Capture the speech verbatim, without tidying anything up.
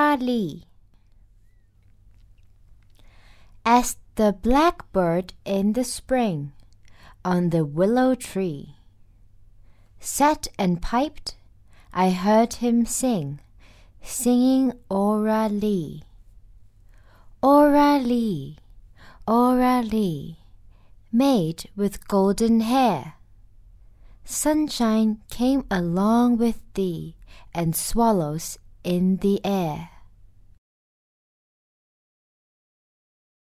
lee. As the blackbird in the spring on the willow tree sat and piped, I heard him sing, singing ora lee. Ora lee, ora lee, maid with golden hair, sunshine came along with thee, and swallows in the air.